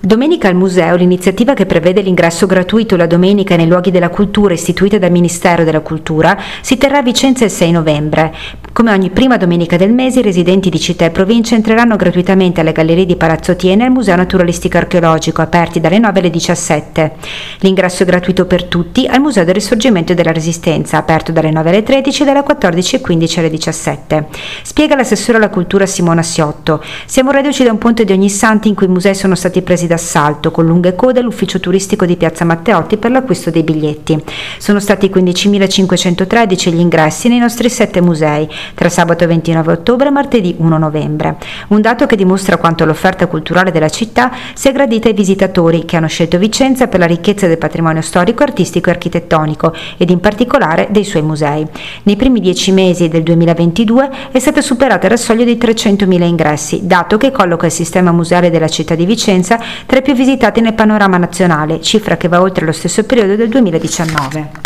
Domenica al Museo, l'iniziativa che prevede l'ingresso gratuito la domenica nei luoghi della cultura istituita dal Ministero della Cultura si terrà a Vicenza il 6 novembre. Come ogni prima domenica del mese, i residenti di città e provincia entreranno gratuitamente alle gallerie di Palazzo Thiene e al Museo Naturalistico Archeologico, aperti dalle 9 alle 17. L'ingresso è gratuito per tutti al Museo del Risorgimento e della Resistenza, aperto dalle 9 alle 13 e dalle 14:15 alle 17. Spiega l'assessore alla cultura Simona Siotto: siamo reduci da un ponte di Ognissanti in cui i musei sono stati presi d'assalto, con lunghe code all'ufficio turistico di Piazza Matteotti per l'acquisto dei biglietti. Sono stati 15.513 gli ingressi nei nostri 7 musei, tra sabato 29 ottobre e martedì 1 novembre. Un dato che dimostra quanto l'offerta culturale della città sia gradita ai visitatori, che hanno scelto Vicenza per la ricchezza del patrimonio storico, artistico e architettonico, ed in particolare dei suoi musei. Nei primi 10 mesi del 2022 è stata superata la soglia dei 300.000 ingressi, dato che colloca il sistema museale della città di Vicenza tra i più visitati nel panorama nazionale, cifra che va oltre lo stesso periodo del 2019.